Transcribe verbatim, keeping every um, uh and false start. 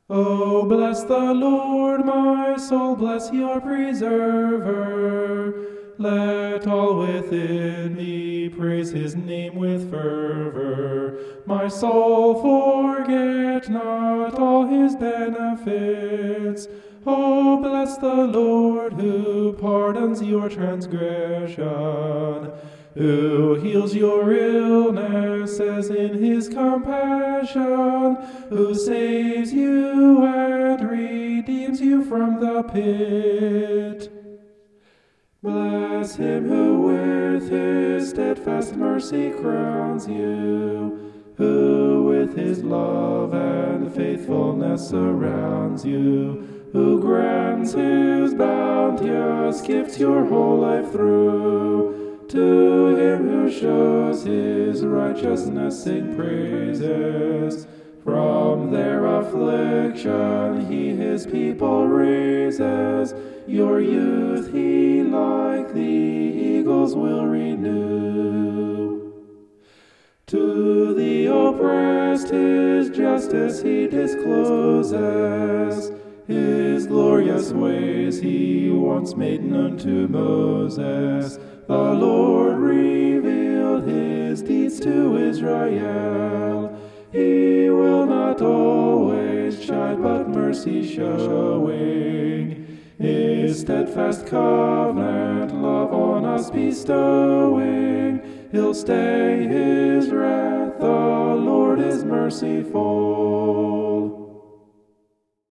Oh, bless the Lord, my soul, bless your preserver. Let all within me praise his name with fervor. My soul, forget not all his benefits. Oh, bless the Lord, who pardons your transgression, who heals your illnesses in his compassion, who saves you and redeems you from the pit. Bless him who with his steadfast mercy crowns you, who with his love and faithfulness surrounds you, who grants his bounteous gifts your whole life through. To him who shows his righteousness sing praises. From their affliction he his people raises. Your youth he like the eagles will renew. To the oppressed his justice he discloses. His glorious ways he once made known to Moses. The Lord revealed his deeds to Israel. He will not always chide, but mercy showing. His steadfast covenant love on us bestowing. He'll stay his wrath, the Lord is merciful.